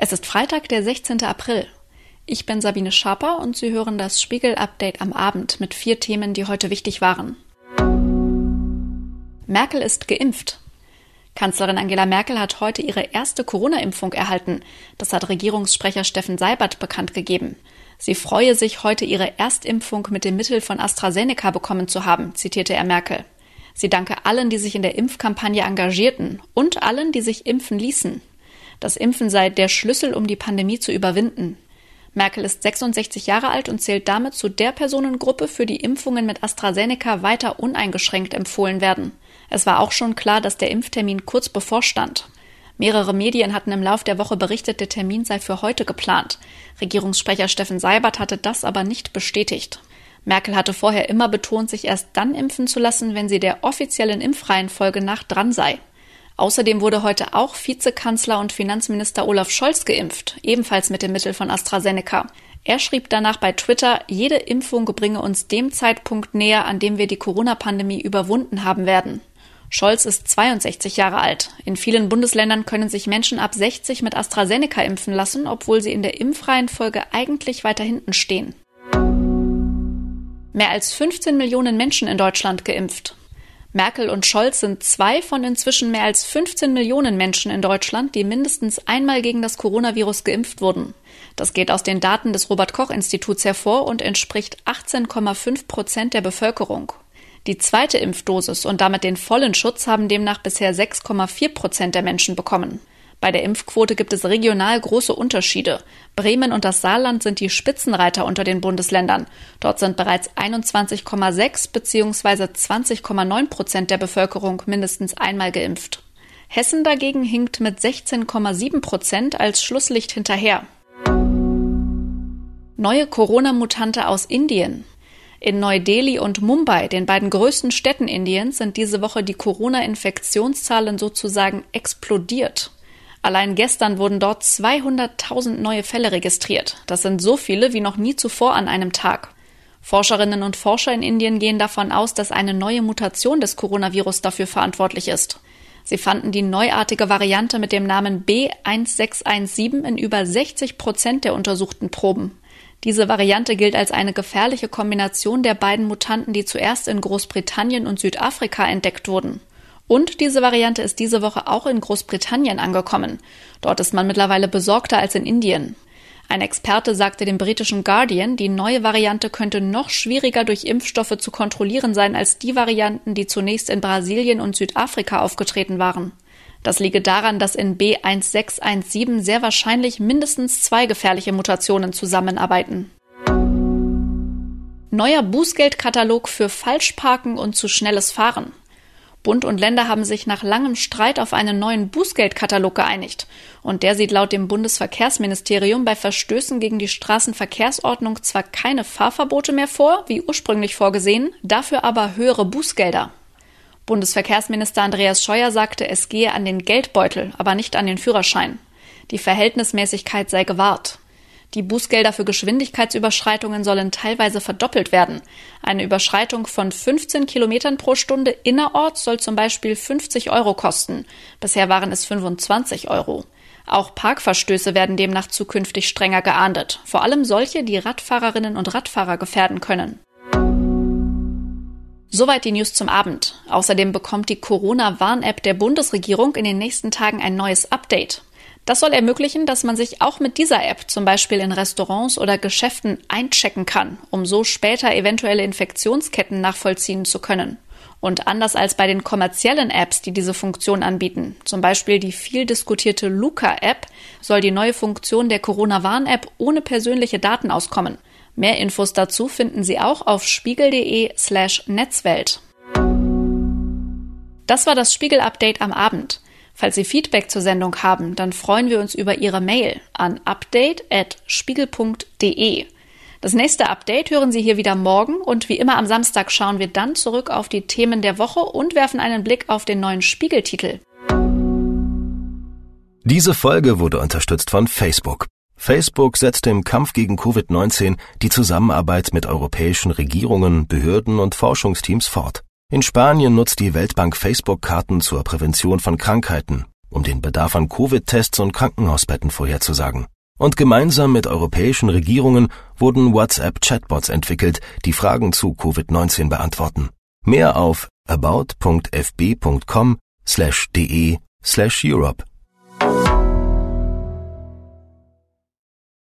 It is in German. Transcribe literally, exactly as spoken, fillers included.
Es ist Freitag, der sechzehnten April. Ich bin Sabine Schaper und Sie hören das Spiegel-Update am Abend mit vier Themen, die heute wichtig waren. Merkel ist geimpft. Kanzlerin Angela Merkel hat heute ihre erste Corona-Impfung erhalten. Das hat Regierungssprecher Steffen Seibert bekannt gegeben. Sie freue sich, heute ihre Erstimpfung mit dem Mittel von AstraZeneca bekommen zu haben, zitierte er Merkel. Sie danke allen, die sich in der Impfkampagne engagierten und allen, die sich impfen ließen. Das Impfen sei der Schlüssel, um die Pandemie zu überwinden. Merkel ist sechsundsechzig Jahre alt und zählt damit zu der Personengruppe, für die Impfungen mit AstraZeneca weiter uneingeschränkt empfohlen werden. Es war auch schon klar, dass der Impftermin kurz bevorstand. Mehrere Medien hatten im Lauf der Woche berichtet, der Termin sei für heute geplant. Regierungssprecher Steffen Seibert hatte das aber nicht bestätigt. Merkel hatte vorher immer betont, sich erst dann impfen zu lassen, wenn sie der offiziellen Impfreihenfolge nach dran sei. Außerdem wurde heute auch Vizekanzler und Finanzminister Olaf Scholz geimpft, ebenfalls mit dem Mittel von AstraZeneca. Er schrieb danach bei Twitter, jede Impfung bringe uns dem Zeitpunkt näher, an dem wir die Corona-Pandemie überwunden haben werden. Scholz ist zweiundsechzig Jahre alt. In vielen Bundesländern können sich Menschen ab sechzig mit AstraZeneca impfen lassen, obwohl sie in der Impfreihenfolge eigentlich weiter hinten stehen. Mehr als fünfzehn Millionen Menschen in Deutschland geimpft. Merkel und Scholz sind zwei von inzwischen mehr als fünfzehn Millionen Menschen in Deutschland, die mindestens einmal gegen das Coronavirus geimpft wurden. Das geht aus den Daten des Robert-Koch-Instituts hervor und entspricht achtzehn Komma fünf Prozent der Bevölkerung. Die zweite Impfdosis und damit den vollen Schutz haben demnach bisher sechs Komma vier Prozent der Menschen bekommen. Bei der Impfquote gibt es regional große Unterschiede. Bremen und das Saarland sind die Spitzenreiter unter den Bundesländern. Dort sind bereits einundzwanzig Komma sechs bzw. zwanzig Komma neun Prozent der Bevölkerung mindestens einmal geimpft. Hessen dagegen hinkt mit sechzehn Komma sieben Prozent als Schlusslicht hinterher. Neue Corona-Mutante aus Indien. In Neu-Delhi und Mumbai, den beiden größten Städten Indiens, sind diese Woche die Corona-Infektionszahlen sozusagen explodiert. Allein gestern wurden dort zweihunderttausend neue Fälle registriert. Das sind so viele wie noch nie zuvor an einem Tag. Forscherinnen und Forscher in Indien gehen davon aus, dass eine neue Mutation des Coronavirus dafür verantwortlich ist. Sie fanden die neuartige Variante mit dem Namen B eins sechs eins sieben in über sechzig Prozent der untersuchten Proben. Diese Variante gilt als eine gefährliche Kombination der beiden Mutanten, die zuerst in Großbritannien und Südafrika entdeckt wurden. Und diese Variante ist diese Woche auch in Großbritannien angekommen. Dort ist man mittlerweile besorgter als in Indien. Ein Experte sagte dem britischen Guardian, die neue Variante könnte noch schwieriger durch Impfstoffe zu kontrollieren sein als die Varianten, die zunächst in Brasilien und Südafrika aufgetreten waren. Das liege daran, dass in B eins sechs eins sieben sehr wahrscheinlich mindestens zwei gefährliche Mutationen zusammenarbeiten. Neuer Bußgeldkatalog für Falschparken und zu schnelles Fahren. Bund und Länder haben sich nach langem Streit auf einen neuen Bußgeldkatalog geeinigt. Und der sieht laut dem Bundesverkehrsministerium bei Verstößen gegen die Straßenverkehrsordnung zwar keine Fahrverbote mehr vor, wie ursprünglich vorgesehen, dafür aber höhere Bußgelder. Bundesverkehrsminister Andreas Scheuer sagte, es gehe an den Geldbeutel, aber nicht an den Führerschein. Die Verhältnismäßigkeit sei gewahrt. Die Bußgelder für Geschwindigkeitsüberschreitungen sollen teilweise verdoppelt werden. Eine Überschreitung von fünfzehn Kilometern pro Stunde innerorts soll zum Beispiel fünfzig Euro kosten. Bisher waren es fünfundzwanzig Euro. Auch Parkverstöße werden demnach zukünftig strenger geahndet. Vor allem solche, die Radfahrerinnen und Radfahrer gefährden können. Soweit die News zum Abend. Außerdem bekommt die Corona-Warn-App der Bundesregierung in den nächsten Tagen ein neues Update. Das soll ermöglichen, dass man sich auch mit dieser App zum Beispiel in Restaurants oder Geschäften einchecken kann, um so später eventuelle Infektionsketten nachvollziehen zu können. Und anders als bei den kommerziellen Apps, die diese Funktion anbieten, zum Beispiel die viel diskutierte Luca-App, soll die neue Funktion der Corona-Warn-App ohne persönliche Daten auskommen. Mehr Infos dazu finden Sie auch auf spiegel.de slash Netzwelt. Das war das Spiegel-Update am Abend. Falls Sie Feedback zur Sendung haben, dann freuen wir uns über Ihre Mail an update at spiegel punkt de. Das nächste Update hören Sie hier wieder morgen und wie immer am Samstag schauen wir dann zurück auf die Themen der Woche und werfen einen Blick auf den neuen Spiegel-Titel. Diese Folge wurde unterstützt von Facebook. Facebook setzt im Kampf gegen Covid neunzehn die Zusammenarbeit mit europäischen Regierungen, Behörden und Forschungsteams fort. In Spanien nutzt die Weltbank Facebook-Karten zur Prävention von Krankheiten. um den Bedarf an Covid-Tests und Krankenhausbetten vorherzusagen. Und gemeinsam mit europäischen Regierungen wurden WhatsApp-Chatbots entwickelt, die Fragen zu Covid neunzehn beantworten. Mehr auf about punkt f b punkt com slash de slash Europe.